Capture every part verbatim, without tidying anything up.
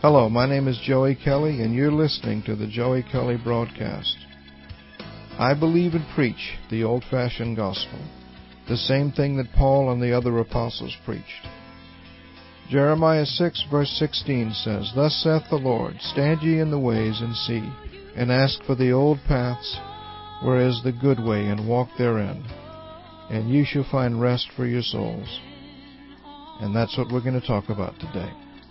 Hello, my name is Joey Kelly, and you're listening to the Joey Kelly Broadcast. I believe and preach the old-fashioned gospel, the same thing that Paul and the other apostles preached. Jeremiah six, verse sixteen says, Thus saith the Lord, Stand ye in the ways, and see, and ask for the old paths, where is the good way, and walk therein, and ye shall find rest for your souls. And that's what we're going to talk about today.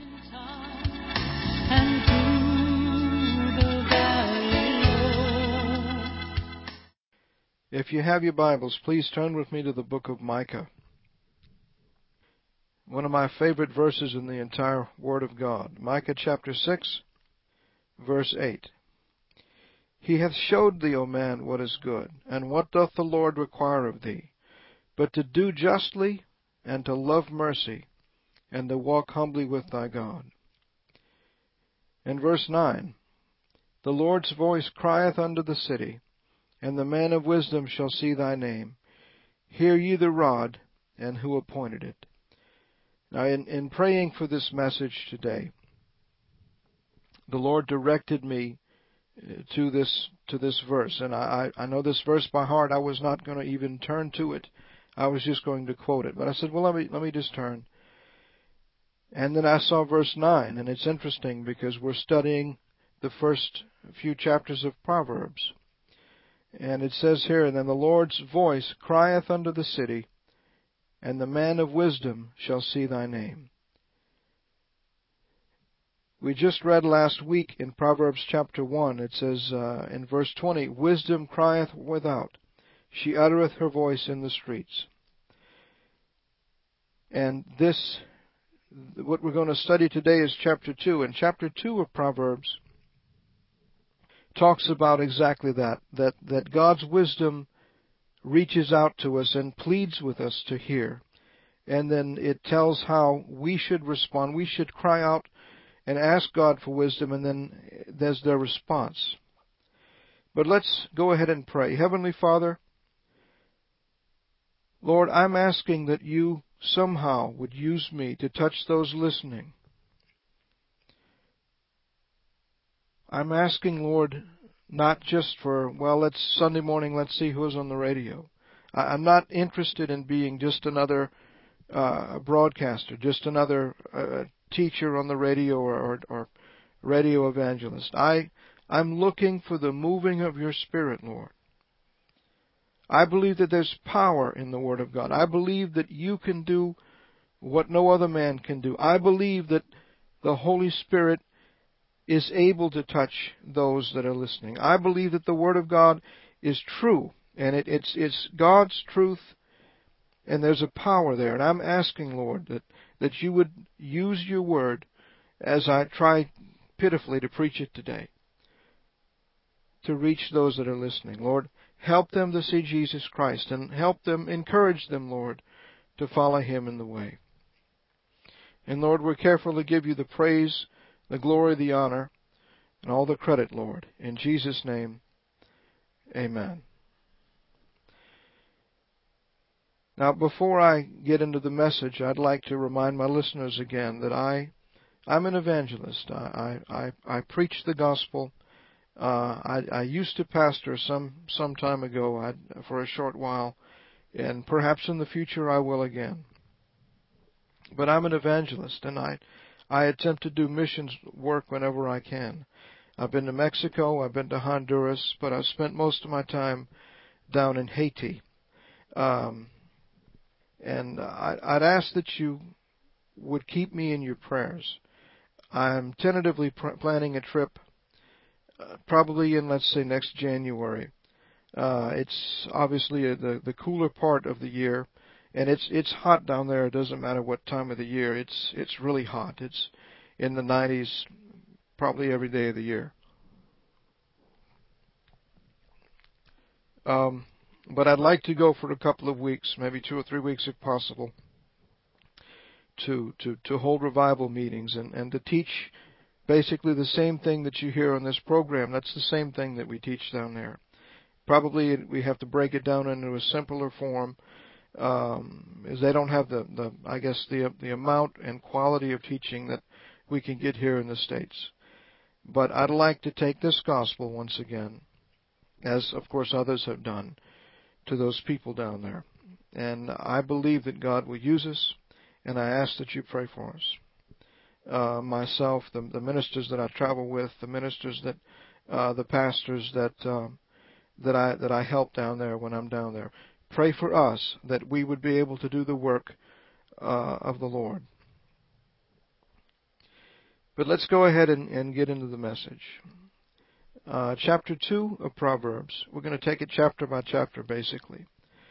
If you have your Bibles, please turn with me to the book of Micah. One of my favorite verses in the entire Word of God. Micah chapter six, verse eight. He hath showed thee, O man, what is good, and what doth the Lord require of thee, but to do justly, and to love mercy, and to walk humbly with thy God. And verse nine. The Lord's voice crieth unto the city, and the man of wisdom shall see thy name. Hear ye the rod, and who appointed it. Now, in, in praying for this message today, the Lord directed me to this to this verse. And I, I know this verse by heart. I was not going to even turn to it. I was just going to quote it. But I said, well, let me, let me just turn. And then I saw verse nine, and it's interesting because we're studying the first few chapters of Proverbs. And it says here, And then the Lord's voice crieth unto the city, and the man of wisdom shall see thy name. We just read last week in Proverbs chapter one, it says uh, in verse twenty, Wisdom crieth without, she uttereth her voice in the streets. And this, what we're going to study today is chapter two. And chapter two of Proverbs talks about exactly that, that, that God's wisdom reaches out to us and pleads with us to hear. And then it tells how we should respond. We should cry out and ask God for wisdom, and then there's their response. But let's go ahead and pray. Heavenly Father, Lord, I'm asking that you somehow would use me to touch those listening. I'm asking, Lord, not just for, well, it's Sunday morning, let's see who's on the radio. I'm not interested in being just another uh, broadcaster, just another uh, teacher on the radio or, or, or radio evangelist. I, I'm looking for the moving of your Spirit, Lord. I believe that there's power in the Word of God. I believe that you can do what no other man can do. I believe that the Holy Spirit is able to touch those that are listening. I believe that the Word of God is true, and it, it's, it's God's truth, and there's a power there. And I'm asking, Lord, that, that you would use your Word as I try pitifully to preach it today, to reach those that are listening. Lord, help them to see Jesus Christ, and help them, encourage them, Lord, to follow Him in the way. And Lord, we're careful to give you the praise, the glory, the honor, and all the credit, Lord. In Jesus' name, amen. Now, before I get into the message, I'd like to remind my listeners again that I, I'm an evangelist. I, I, I preach the gospel. Uh, I, I used to pastor some, some time ago I, for a short while, and perhaps in the future I will again. But I'm an evangelist, and I I attempt to do missions work whenever I can. I've been to Mexico, I've been to Honduras, but I've spent most of my time down in Haiti. Um, and I, I'd ask that you would keep me in your prayers. I'm tentatively pr- planning a trip, uh, probably in, let's say, next January. Uh, it's obviously a, the, the cooler part of the year. And it's it's hot down there. It doesn't matter what time of the year. It's it's really hot. It's in the nineties probably every day of the year. Um, but I'd like to go for a couple of weeks, maybe two or three weeks if possible, to to, to hold revival meetings and, and to teach basically the same thing that you hear on this program. That's the same thing that we teach down there. Probably we have to break it down into a simpler form. Um, is they don't have the, the I guess the the amount and quality of teaching that we can get here in the States. But I'd like to take this gospel once again, as of course others have done, to those people down there. And I believe that God will use us, and I ask that you pray for us. Uh, myself, the, the ministers that I travel with, the ministers that, uh, the pastors that uh, that I that I help down there when I'm down there. Pray for us that we would be able to do the work uh, of the Lord. But let's go ahead and, and get into the message. Uh, chapter two of Proverbs. We're going to take it chapter by chapter, basically.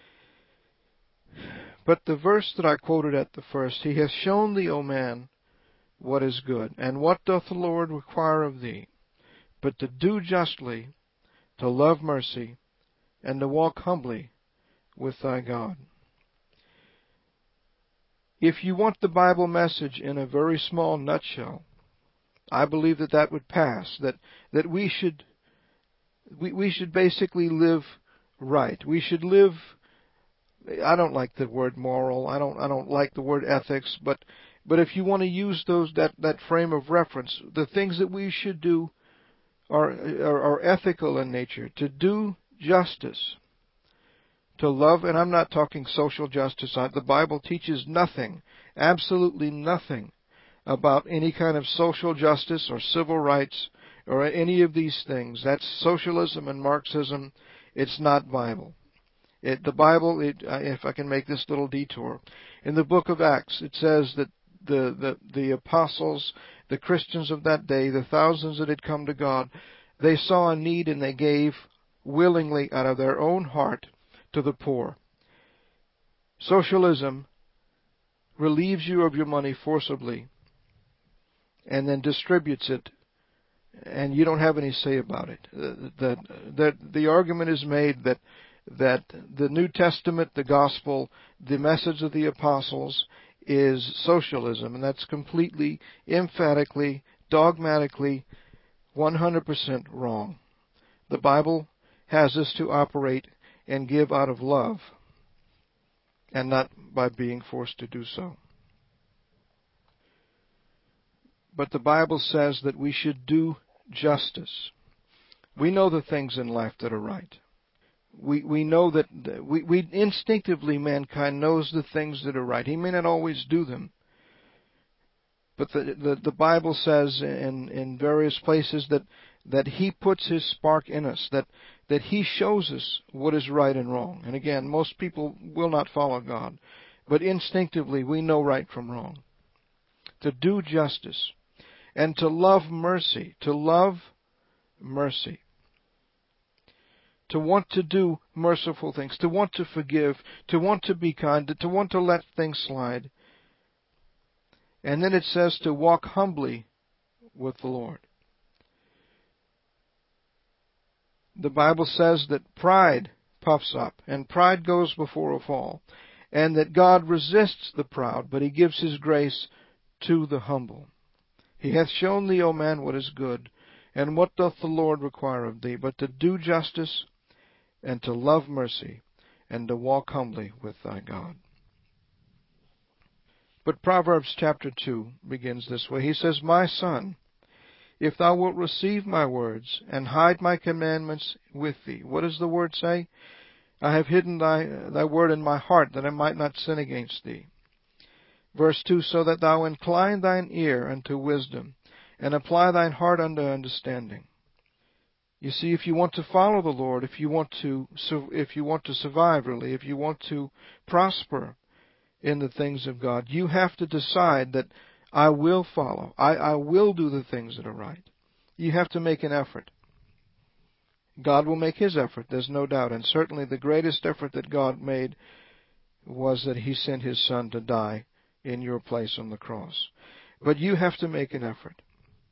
But the verse that I quoted at the first, He hath shown thee, O man, what is good, and what doth the Lord require of thee, but to do justly, to love mercy, and to walk humbly with thy God. If you want the Bible message in a very small nutshell, I believe that that would pass, that, that we should we, we should basically live right. We should live, I don't like the word moral, I don't I don't like the word ethics, but but if you want to use those that, that frame of reference, the things that we should do are, are, are ethical in nature. To do justice, to love, and I'm not talking social justice. The Bible teaches nothing, absolutely nothing, about any kind of social justice or civil rights or any of these things. That's socialism and Marxism. It's not Bible. It, the Bible, it, if I can make this little detour, in the book of Acts, it says that the, the, the apostles, the Christians of that day, the thousands that had come to God, they saw a need and they gave willingly out of their own heart to the poor. Socialism relieves you of your money forcibly and then distributes it, and you don't have any say about it. The, the, the argument is made that that the New Testament, the gospel, the message of the apostles is socialism, and that's completely, emphatically, dogmatically, one hundred percent wrong. The Bible has us to operate and give out of love, and not by being forced to do so. But the Bible says that we should do justice. We know the things in life that are right. We we know that we, we instinctively, mankind knows the things that are right. He may not always do them, but the the, the Bible says in, in various places that that He puts His spark in us, that that He shows us what is right and wrong. And again, most people will not follow God, but instinctively we know right from wrong. To do justice and to love mercy, to love mercy. To want to do merciful things, to want to forgive, to want to be kind, to want to let things slide. And then it says to walk humbly with the Lord. The Bible says that pride puffs up, and pride goes before a fall, and that God resists the proud, but He gives His grace to the humble. He hath shown thee, O man, what is good, and what doth the Lord require of thee, but to do justice, and to love mercy, and to walk humbly with thy God. But Proverbs chapter two begins this way. He says, My son, if thou wilt receive my words, and hide my commandments with thee. What does the word say? I have hidden thy, thy word in my heart, that I might not sin against thee. Verse two, So that thou incline thine ear unto wisdom, and apply thine heart unto understanding. You see, if you want to follow the Lord, if you want to, if you want to survive, really, if you want to prosper in the things of God, you have to decide that I will follow. I, I will do the things that are right. You have to make an effort. God will make His effort, there's no doubt. And certainly the greatest effort that God made was that He sent His Son to die in your place on the cross. But you have to make an effort.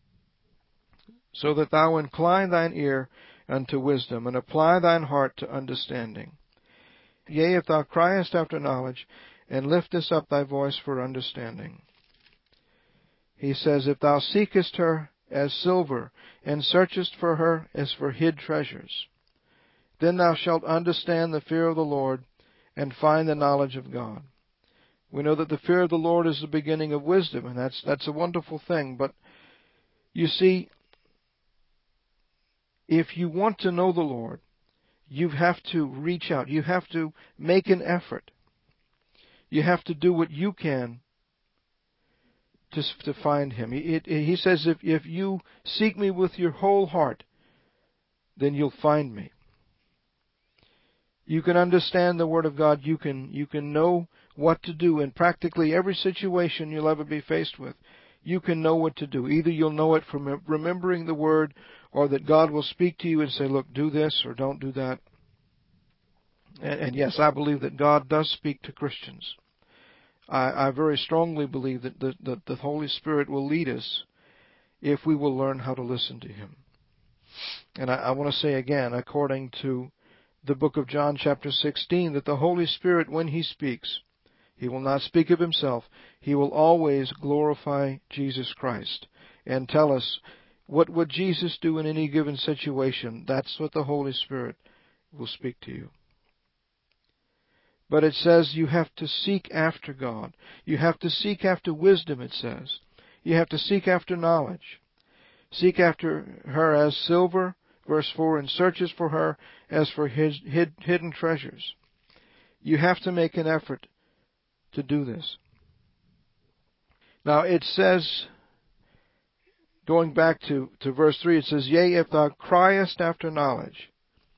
So that thou incline thine ear unto wisdom, and apply thine heart to understanding. Yea, if thou criest after knowledge, and liftest up thy voice for understanding. He says, If thou seekest her as silver, and searchest for her as for hid treasures, then thou shalt understand the fear of the Lord, and find the knowledge of God. We know that the fear of the Lord is the beginning of wisdom, and that's that's a wonderful thing. But you see, if you want to know the Lord, you have to reach out. You have to make an effort. You have to do what you can to, to find Him. He, it, he says, if, if you seek me with your whole heart, then you'll find me. You can understand the Word of God. You can, you can know what to do in practically every situation you'll ever be faced with. You can know what to do. Either you'll know it from remembering the Word, or that God will speak to you and say, look, do this or don't do that. And, and yes, I believe that God does speak to Christians. I, I very strongly believe that the, that the Holy Spirit will lead us if we will learn how to listen to Him. And I, I want to say again, according to the book of John chapter sixteen, that the Holy Spirit, when He speaks, He will not speak of Himself. He will always glorify Jesus Christ and tell us what would Jesus do in any given situation. That's what the Holy Spirit will speak to you. But it says you have to seek after God. You have to seek after wisdom, it says. You have to seek after knowledge. Seek after her as silver, verse four, and searches for her as for his hid, hidden treasures. You have to make an effort to do this. Now it says, going back to, to verse three, it says, yea, if thou criest after knowledge.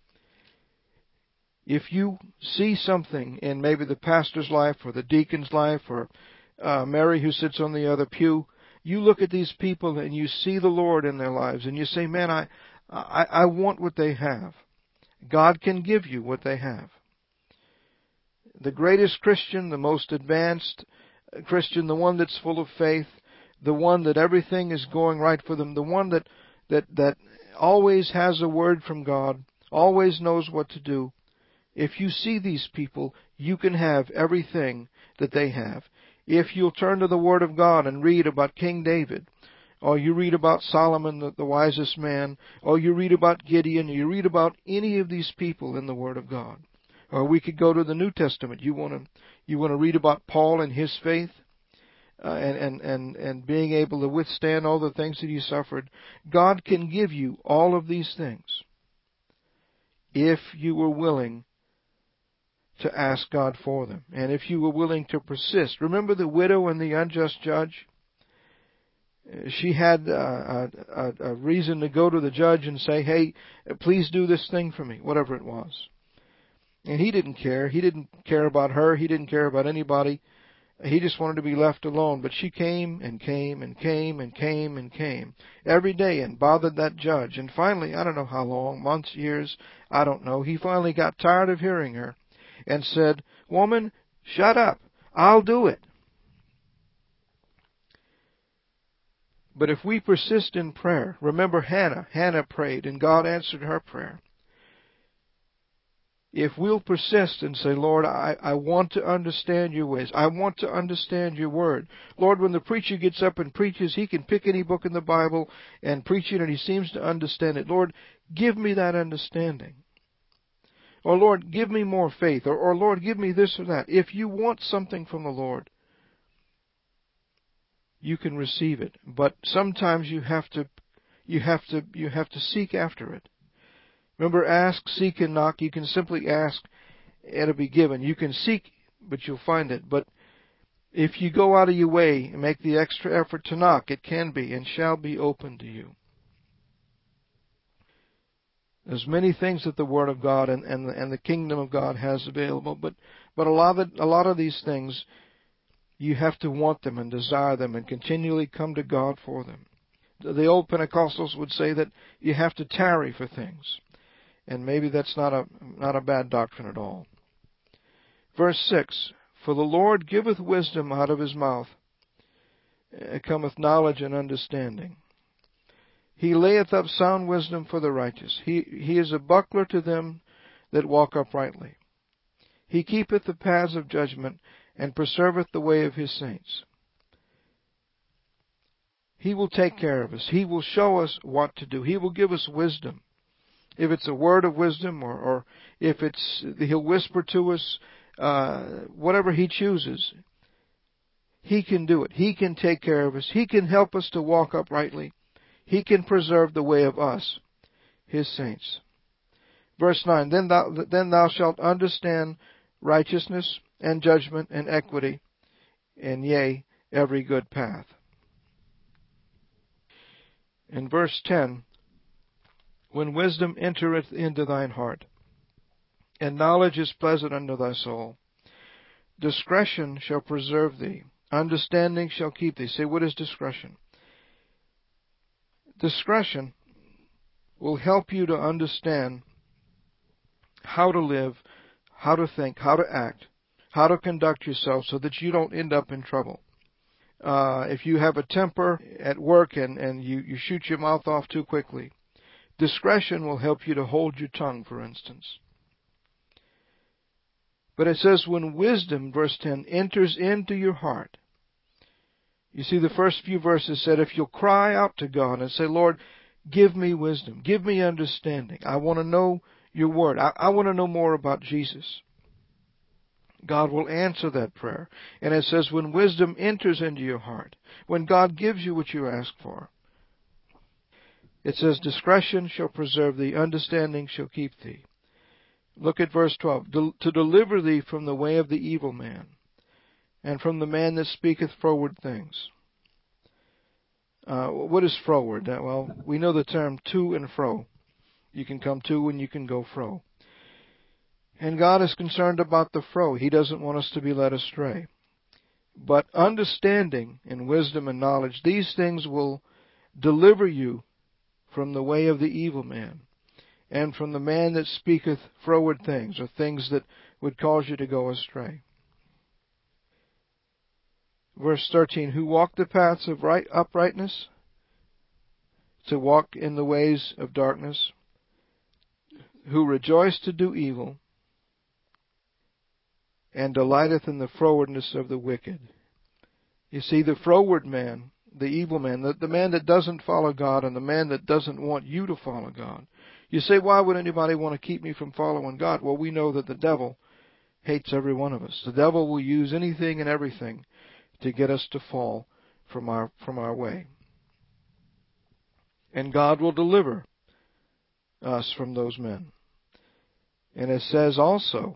If you see something in maybe the pastor's life or the deacon's life or uh, Mary who sits on the other pew, you look at these people and you see the Lord in their lives and you say, man, I, I, I want what they have. God can give you what they have. The greatest Christian, the most advanced Christian, the one that's full of faith, the one that everything is going right for them, the one that, that, that always has a word from God, always knows what to do. If you see these people, you can have everything that they have. If you'll turn to the Word of God and read about King David, or you read about Solomon, the, the wisest man, or you read about Gideon, or you read about any of these people in the Word of God. Or we could go to the New Testament. You want to you want to read about Paul and his faith, uh, and, and, and, and being able to withstand all the things that he suffered. God can give you all of these things if you were willing to ask God for them, and if you were willing to persist. Remember the widow and the unjust judge? She had uh, a, a reason to go to the judge and say, hey, please do this thing for me, whatever it was. And he didn't care. He didn't care about her. He didn't care about anybody. He just wanted to be left alone. But she came and came and came and came and came every day and bothered that judge. And finally, I don't know how long, months, years, I don't know, he finally got tired of hearing her and said, woman, shut up. I'll do it. But if we persist in prayer, remember Hannah. Hannah prayed and God answered her prayer. If we'll persist and say, Lord, I, I want to understand your ways. I want to understand your word. Lord, when the preacher gets up and preaches, he can pick any book in the Bible and preach it and he seems to understand it. Lord, give me that understanding. Or Lord, give me more faith. Or, or Lord, give me this or that. If you want something from the Lord, you can receive it. But sometimes you have to, you have to, you have to seek after it. Remember, ask, seek, and knock. You can simply ask, and it'll be given. You can seek, but you'll find it. But if you go out of your way and make the extra effort to knock, it can be and shall be open to you. There's many things that the Word of God and, and, and the kingdom of God has available, but, but a lot of a lot of these things, you have to want them and desire them and continually come to God for them. The old Pentecostals would say that you have to tarry for things. And maybe that's not a not a bad doctrine at all. Verse six, for the Lord giveth wisdom out of his mouth, cometh knowledge and understanding. He layeth up sound wisdom for the righteous. He, he is a buckler to them that walk uprightly. He keepeth the paths of judgment, and preserveth the way of his saints. He will take care of us. He will show us what to do. He will give us wisdom. If it's a word of wisdom, or, or if it's, he'll whisper to us, uh, whatever he chooses. He can do it. He can take care of us. He can help us to walk uprightly. He can preserve the way of us, His saints. Verse nine, then thou, then thou shalt understand righteousness and judgment and equity, and yea, every good path. In verse ten, when wisdom entereth into thine heart, and knowledge is pleasant unto thy soul, discretion shall preserve thee, understanding shall keep thee. Say, what is discretion? Discretion will help you to understand how to live, how to think, how to act, how to conduct yourself so that you don't end up in trouble. Uh, if you have a temper at work and, and you, you shoot your mouth off too quickly, discretion will help you to hold your tongue, for instance. But it says, when wisdom, verse ten, enters into your heart. You see, the first few verses said, if you'll cry out to God and say, Lord, give me wisdom, give me understanding. I want to know your word. I, I want to know more about Jesus. God will answer that prayer. And it says, when wisdom enters into your heart, when God gives you what you ask for, it says, discretion shall preserve thee, understanding shall keep thee. Look at verse twelve. To deliver thee from the way of the evil man, and from the man that speaketh froward things. Uh, what is froward? Uh, well, we know the term to and fro. You can come to and you can go fro. And God is concerned about the fro. He doesn't want us to be led astray. But understanding and wisdom and knowledge, these things will deliver you from the way of the evil man, and from the man that speaketh froward things, or things that would cause you to go astray. Verse thirteen, who walk the paths of right uprightness, to walk in the ways of darkness, who rejoice to do evil, and delighteth in the frowardness of the wicked. You see, the froward man, the evil man, the, the man that doesn't follow God, and the man that doesn't want you to follow God. You say, why would anybody want to keep me from following God? Well, we know that the devil hates every one of us. The devil will use anything and everything to get us to fall from our from our way. And God will deliver us from those men. And it says also,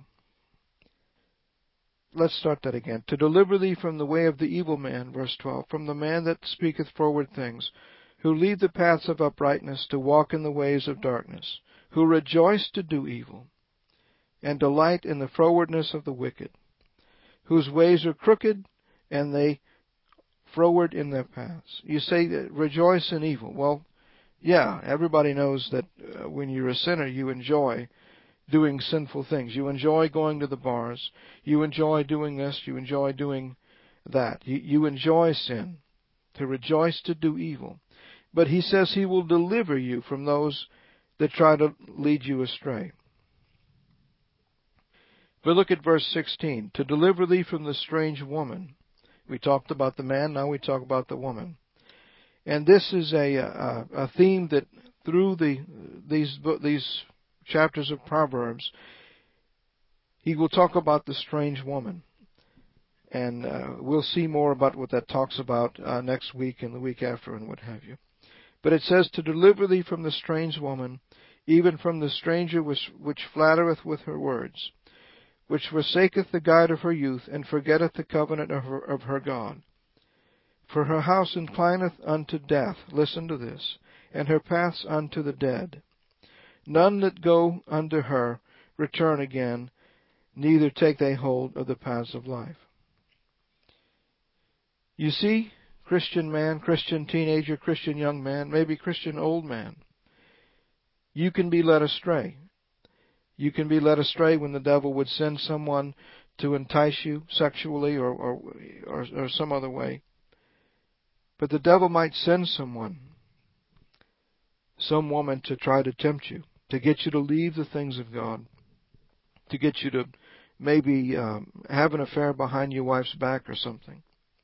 let's start that again. To deliver thee from the way of the evil man, verse twelve, from the man that speaketh froward things, who leave the paths of uprightness to walk in the ways of darkness, who rejoice to do evil, and delight in the frowardness of the wicked, whose ways are crooked, and they froward in their paths. You say, rejoice in evil. Well, yeah, everybody knows that uh, when you're a sinner, you enjoy doing sinful things. You enjoy going to the bars. You enjoy doing this. You enjoy doing that. You, you enjoy sin, to rejoice to do evil. But he says he will deliver you from those that try to lead you astray. But look at verse sixteen. To deliver thee from the strange woman. We talked about the man, now we talk about the woman. And this is a a, a theme that through the these these chapters of Proverbs, he will talk about the strange woman. And uh, we'll see more about what that talks about uh, next week and the week after and what have you. But it says, to deliver thee from the strange woman, even from the stranger which, which flattereth with her words, which forsaketh the guide of her youth, and forgetteth the covenant of her, of her God. For her house inclineth unto death, listen to this, and her paths unto the dead. None that go unto her return again, neither take they hold of the paths of life. You see, Christian man, Christian teenager, Christian young man, maybe Christian old man, you can be led astray. You can be led astray when the devil would send someone to entice you sexually or, or, or, or some other way. But the devil might send someone, some woman, to try to tempt you, to get you to leave the things of God, to get you to maybe um, have an affair behind your wife's back or something.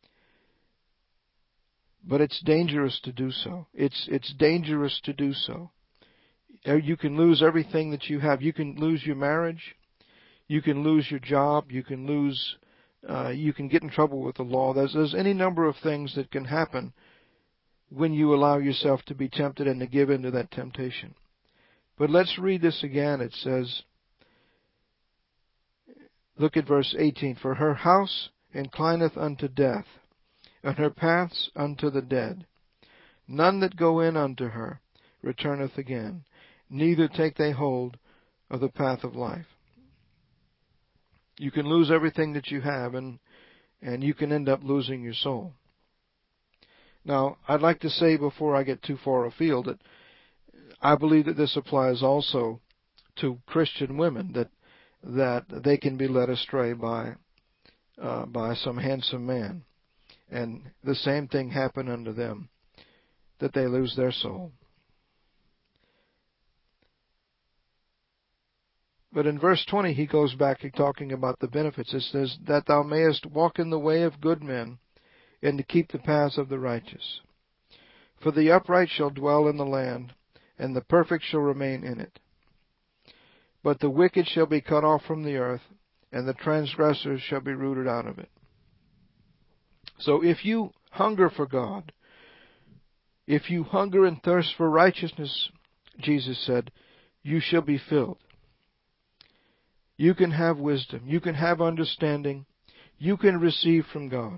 But it's dangerous to do so. It's it's dangerous to do so. You can lose everything that you have. You can lose your marriage. You can lose your job. You can lose Uh, you can get in trouble with the law. There's, there's any number of things that can happen when you allow yourself to be tempted and to give in to that temptation. But let's read this again. It says, look at verse eighteen. For her house inclineth unto death, and her paths unto the dead. None that go in unto her returneth again, neither take they hold of the path of life. You can lose everything that you have, and, and you can end up losing your soul. Now, I'd like to say before I get too far afield that I believe that this applies also to Christian women, that that they can be led astray by uh, by some handsome man, and the same thing happen unto them, that they lose their soul. But in verse twenty, he goes back to talking about the benefits. It says, that thou mayest walk in the way of good men, and to keep the paths of the righteous. For the upright shall dwell in the land, and the perfect shall remain in it. But the wicked shall be cut off from the earth, and the transgressors shall be rooted out of it. So if you hunger for God, if you hunger and thirst for righteousness, Jesus said, you shall be filled. You can have wisdom. You can have understanding. You can receive from God.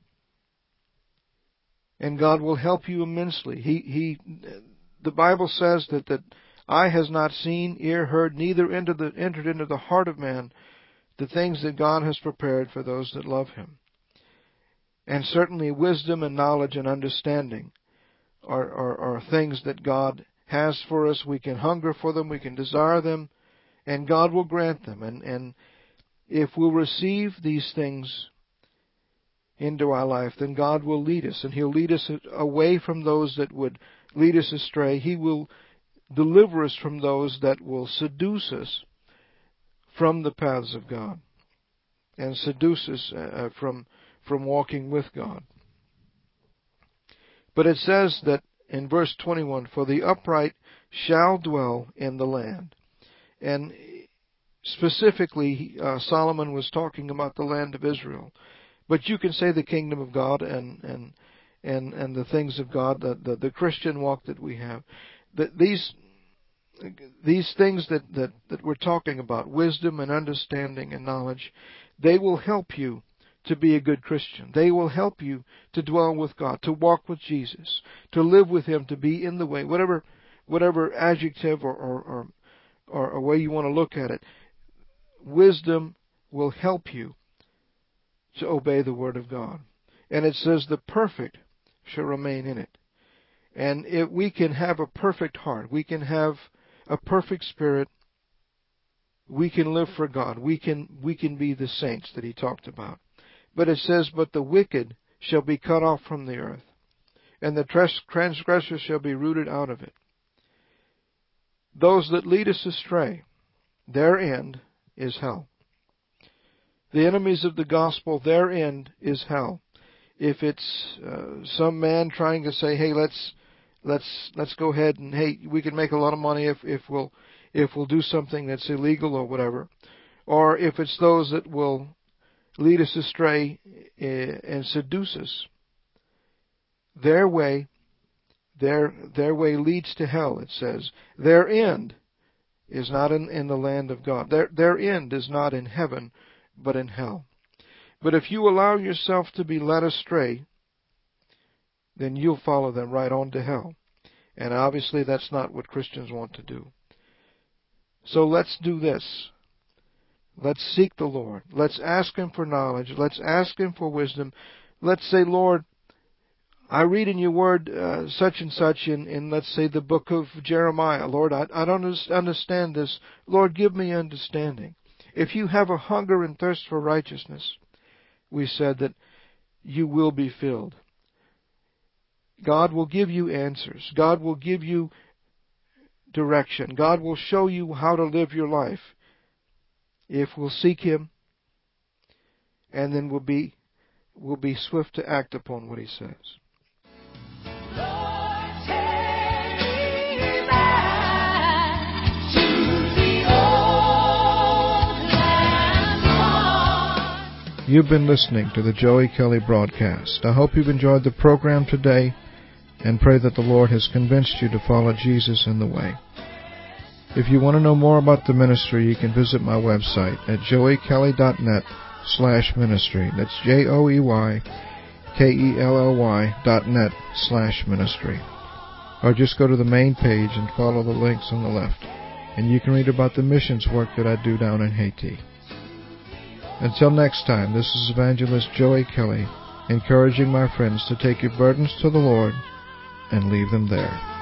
And God will help you immensely. He, he, the Bible says that, that eye has not seen, ear heard, neither into the, entered into the heart of man the things that God has prepared for those that love Him. And certainly wisdom and knowledge and understanding are, are, are things that God has for us. We can hunger for them, we can desire them, and God will grant them. And, and if we'll receive these things into our life, then God will lead us, and He'll lead us away from those that would lead us astray. He will deliver us from those that will seduce us from the paths of God, and seduce us uh, from from walking with God. But it says that in verse twenty-one, for the upright shall dwell in the land. And specifically, uh, Solomon was talking about the land of Israel. But you can say the kingdom of God and and and, and the things of God, the, the, the Christian walk that we have. That these these things that, that, that we're talking about, wisdom and understanding and knowledge, they will help you to be a good Christian. They will help you to dwell with God, to walk with Jesus, to live with Him, to be in the way, whatever whatever adjective or or, or, or a way you want to look at it. Wisdom will help you to obey the Word of God. And it says the perfect shall remain in it. And if we can have a perfect heart, we can have a perfect spirit, we can live for God, we can we can be the saints that He talked about. But it says, but the wicked shall be cut off from the earth, and the transgressors shall be rooted out of it. Those that lead us astray, their end is hell. The enemies of the gospel, their end is hell. If it's uh, some man trying to say, "Hey, let's let's let's go ahead and hey, we can make a lot of money if if we'll if we'll do something that's illegal or whatever," or if it's those that will lead us astray and seduce us, their way, their their way leads to hell. It says their end is not in, in the land of God. Their their end is not in heaven, but in hell. But if you allow yourself to be led astray, then you'll follow them right on to hell. And obviously that's not what Christians want to do. So let's do this. Let's seek the Lord. Let's ask Him for knowledge. Let's ask Him for wisdom. Let's say, Lord, I read in your word uh, such and such in, in, let's say, the book of Jeremiah. Lord, I, I don't understand this. Lord, give me understanding. If you have a hunger and thirst for righteousness, we said that you will be filled. God will give you answers. God will give you direction. God will show you how to live your life if we'll seek Him, and then we'll be we'll be swift to act upon what He says. You've been listening to the Joey Kelly broadcast. I hope you've enjoyed the program today and pray that the Lord has convinced you to follow Jesus in the way. If you want to know more about the ministry, you can visit my website at joey kelly dot net slash ministry. That's J O E Y K E L L Y dot net slash ministry. Or just go to the main page and follow the links on the left, and you can read about the missions work that I do down in Haiti. Until next time, this is Evangelist Joey Kelly, encouraging my friends to take your burdens to the Lord and leave them there.